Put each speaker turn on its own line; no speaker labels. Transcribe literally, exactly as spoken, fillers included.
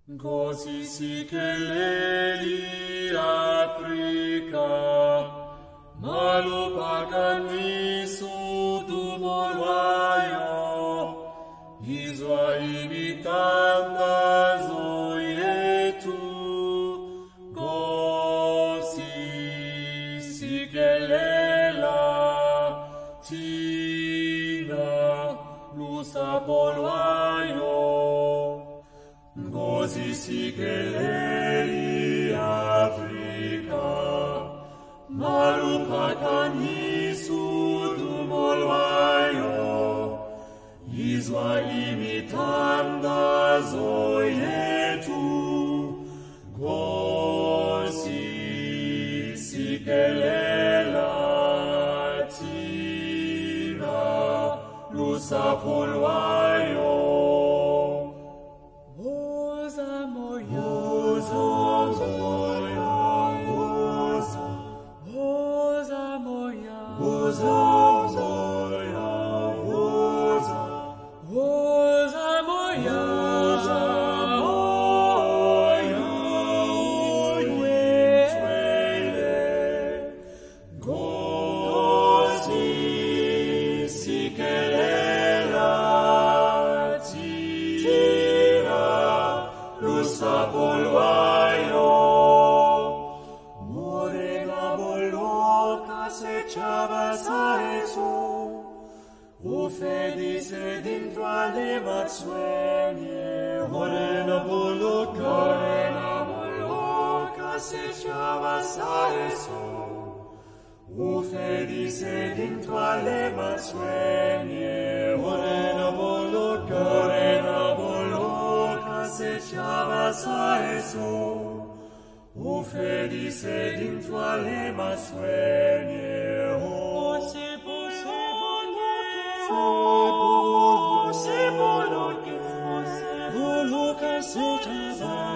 Così si che lei Africa, malupa kami su tumorwayo, izwa imitanda zoyetu, così si che lela tina lusa polwayo. Così si che lei Africa, malupa kani sudumolwayo, izwa imitanda zoyetu, così si che lela tina lusa polwayo.
Ufedise dintro alle mazzuenie, morena boloca, morena boloca, se ciava saeso. Ufedise dintro alle mazzuenie, morena boloca, morena boloca, se ciava saeso. Ufedise dintro alle mazzuenie, oh, se Sepolo, sepolo, sepolo, sepolo, sepolo, sepolo,